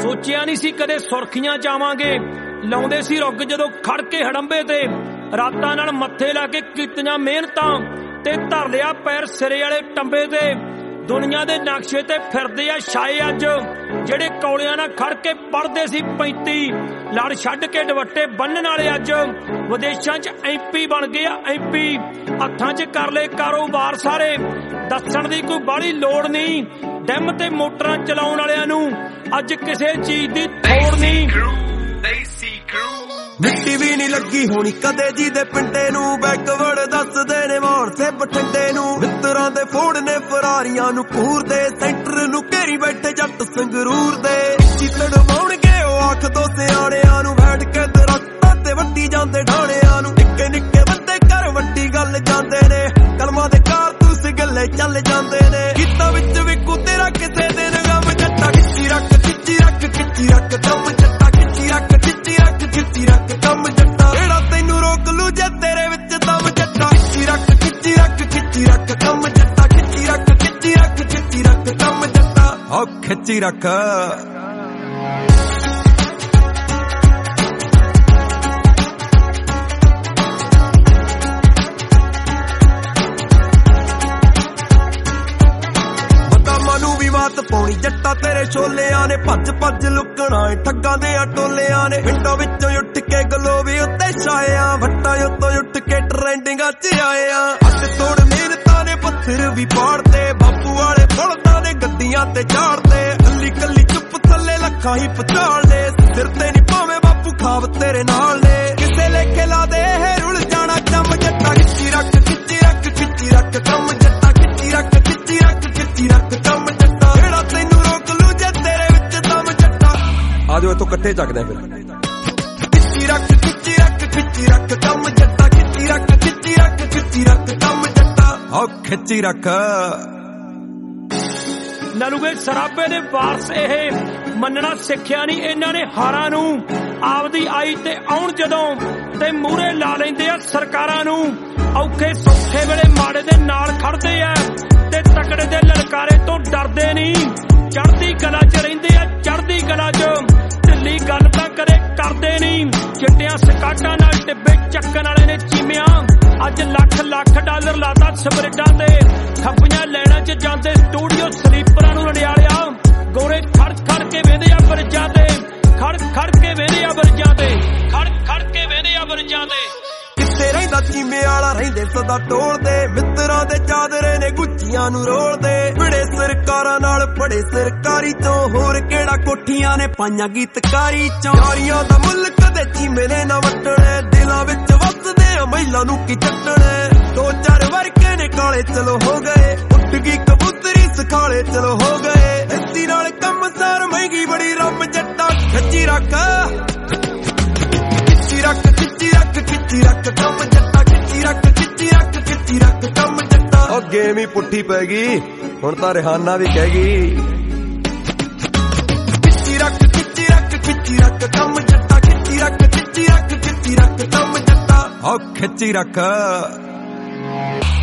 सोचिया नहीं सी कदे सुर्खियां जावांगे, लाउंदे सी रुग जदों खड़ के हड़ंबे ते, रातां नाल मत्थे ला के कीतियां मेहनतां ते धर लिया पैर सिरे वाले टंबे ते। दुनिया दे नक्शे ते फिरदे आ छाए अज, जेड़े कौलियां नाल खड़ के पढ़दे सी 35, लड़ छड्ड के दुपट्टे बन्नण वाले अज विदेशां च MP बन गए आ MP। हत्थां च कर ले कारोबार सारे, दस्सण दी कोई बाहली लोड़ नहीं, डिम ते मोटरां चलाउण वालिआं नूं अज किसे चीज दी थोड़ नहीं। मिट्टी भी नहीं लगी होनी कदे जी दे पिंडे नू, बैकवर्ड दसदे ने माण से बठिंडे नू, मित्तरां दे फोड़ ने फरारियां नू घूर दे, सेंटर नू घेरी बैठे जट संगरूर दे। चितड़ माउणगे ओ आख दो सियाणियां नू, बैठ के दरख्तां ते वड्डी जांदे ढाणियां नू, निक्के निक्के बंदे घर वड्डी गल जांदे ने, कलमां दे कारतूस गल्ले चल जांदे ने। गीतां विच विकू तेरा किसे दे नगम जट्टा, खिच्ची रख दम जट्टा, खिच्ची रख कम जट्टा, जेड़ा तैनू रोक लू जे तेरे विच दम जट्टा। खिच्ची रख कम जट्टा, खिच्ची रख कम जट्टा, ओ खिच्ची रख। बात पाउणी जट्टा तेरे छोलियां ने, भज भज लुकणा ठग्गां दे टोलियां ने, पिंडां विचों उठ के गलोबी उत्ते छाए आ, भट्टां उत्तों उठ के ट्रेंडिंगां च आए आ। अज तोड़ मेहनतां ने पत्थर भी पाड़ते, बापू वाले बलदां ने गड्डियां ते झाड़ते, कल्ली कल्ली चुप थल्ले लखां ही पचाड़ने, सिर ते नी भावें बापू खाब तेरे नाल ने, किसे लेखे ला दे रुल जाना चम जट्टा। खिच्ची रख कम जट्टा, खिच्ची रख कम जट्टा, जेड़ा तैनू रोक लू जे तेरे विच दम जट्टा। आजो इथों कट्ठे चकदे फिर। खिच्ची रख कम जट्टा, खिच्ची रख कम जट्टा, ओ खिच्ची रख। नलूगे सराबे दे वारस एह मनना सिੱਖਿਆ नहीं इन्हां ने हारां नूं, आपदी आई ते आउण जदों ते मूहरे ला लैंदे आ सरकारां नूं, औखे सौखे वेले माड़े दे नाल खड़दे आ ते तकड़े दे ललकारे तो डरदे नहीं, चढ़दी कला च रहिंदे आ चढ़दी कला च, ढिल्ली गल तां कदे करदे नहीं, चिट्टियां सकाटां नाल टिब्बे ਚੱਕਣ वाले ने चीमिया, अज लख लख डॉलर लाता स्प्रेडां ते, खप्पियां लैणां च जांदे स्टूडियो स्लीपरां नूं रड़ियालिया, गोरे खड़ खड़ के वेंदे आ बरजां ते, खड़ खड़ के वेंदे आ बरजां ते, खड़ खड़ के वेंदे आ बरजां ते। किथे रहिंदा चीमे वाला रहिंदे सदा टोलदे, मित्तरां दे चादरे ने गुच्चियां नूं रोलदे, बड़े सरकारां नाल बड़े सरकारी चों, होर किहड़ा कोठियां ने पाइयां गीतकारी चों, यारियां दा मुੱਲ कदे चीमे ने ना वटणे, दिलां विच वसदे आ महिलां नूं की चट्टणे, 2-4 वर्के ने काले चलो हो गए, उठ गई कबूतरी सखाले चलो हो गए, इसी नाल कम सार महंगी बड़ी रम जट्टा। खिच्ची रख कम जट्टा, खिच्ची रख कम जट्टा, ओ गेम ही पुट्ठी पै गई हुण तां रिहाना भी कह गई। खिच्ची रख कम जट्टा, खिच्ची रख कम जट्टा, ओ खिच्ची रख।